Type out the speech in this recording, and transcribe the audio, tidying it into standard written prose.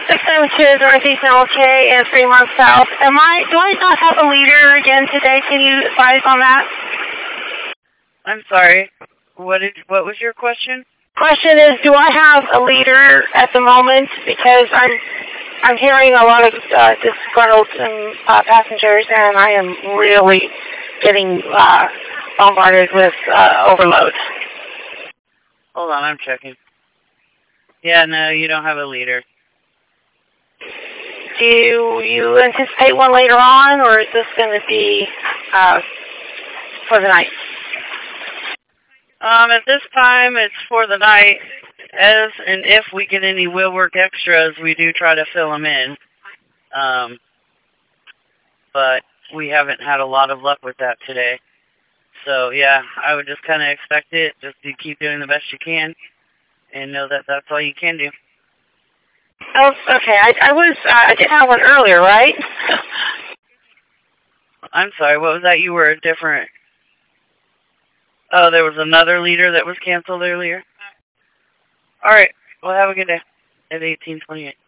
672 Northeast MLK and Fremont South. Do I not have a leader again today? Can you advise on that? I'm sorry. What was your question? Question is, do I have a leader at the moment? Because I'm hearing a lot of disgruntled passengers, and I am really getting bombarded with overload. Hold on, I'm checking. Yeah, no, you don't have a leader. Do you anticipate one later on, or is this going to be for the night? At this time, it's for the night. As and if we get any wheel work extras, we do try to fill them in. But we haven't had a lot of luck with that today. So, yeah, I would just kind of expect it. Just to keep doing the best you can and know that that's all you can do. Oh, okay. I did have one earlier, right? I'm sorry, what was that? You were a different... Oh, there was another leader that was canceled earlier? All right, well, have a good day at 1828.